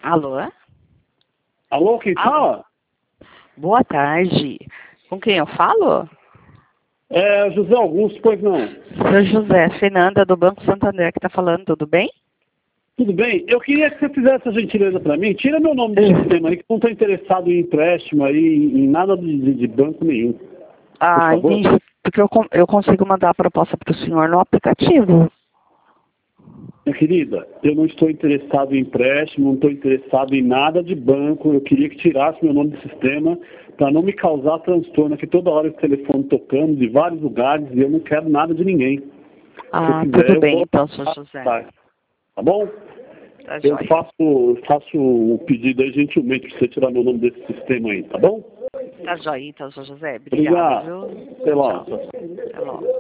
Alô? Alô, quem fala? Boa tarde. Com quem eu falo? É José Augusto, pois não. Seu José, Fernanda, do Banco Santander, que está falando, tudo bem? Tudo bem? Eu queria que você fizesse essa gentileza para mim. Tira meu nome do sistema aí, que não estou interessado em empréstimo aí, em nada de banco nenhum. Por favor. Entendi. Porque eu consigo mandar a proposta para o senhor no aplicativo. Minha querida, eu não estou interessado em empréstimo, não estou interessado em nada de banco. Eu queria que tirasse meu nome do sistema para não me causar transtorno aqui toda hora esse telefone tocando de vários lugares e eu não quero nada de ninguém. Se quiser, Tudo bem então, seu José. Tá bom? Tá Eu joia. faço o pedido aí gentilmente para você tirar meu nome desse sistema aí, tá bom? Tá joia então, seu José. Obrigado, viu? Até logo. Tchau. Até logo.